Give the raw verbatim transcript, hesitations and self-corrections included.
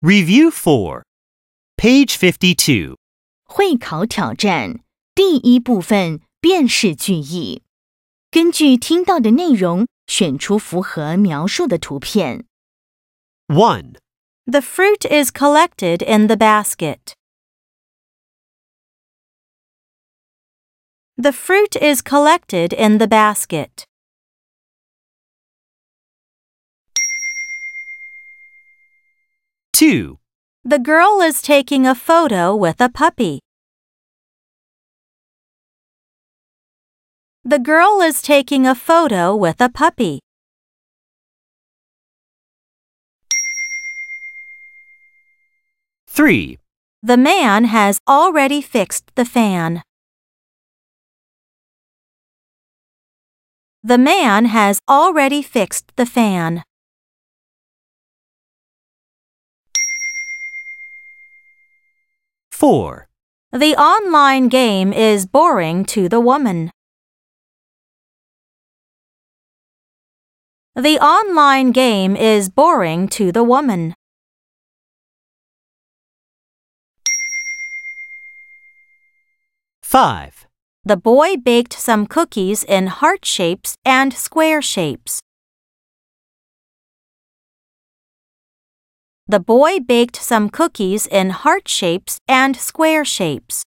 Review four. Page fifty-two. 会考挑战第一部分辨识句意。根据听到的内容，选出符合描述的图片。 one. The fruit is collected in the basket. The fruit is collected in the basket. two. The girl is taking a photo with a puppy. The girl is taking a photo with a puppy. three. The man has already fixed the fan. The man has already fixed the fan. four. The online game is boring to the woman. The online game is boring to the woman. five. The boy baked some cookies in heart shapes and square shapes. The boy baked some cookies in heart shapes and square shapes.